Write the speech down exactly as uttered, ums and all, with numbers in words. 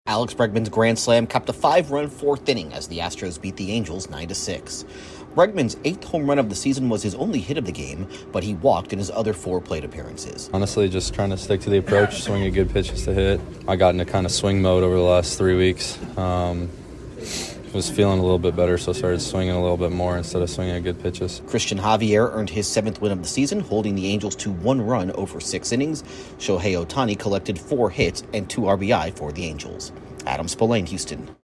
Alex Bregman's grand slam capped a five-run fourth inning as the Astros beat the Angels nine to six. Bregman's eighth home run of the season was his only hit of the game, but he walked in his other four plate appearances. Honestly, just trying to stick to the approach, swinging good pitches to hit. I got into kind of swing mode over the last three weeks. Um, was feeling a little bit better, so started swinging a little bit more instead of swinging at good pitches. Christian Javier earned his seventh win of the season, holding the Angels to one run over six innings. Shohei Ohtani collected four hits and two R B I for the Angels. Adam Spillane, Houston.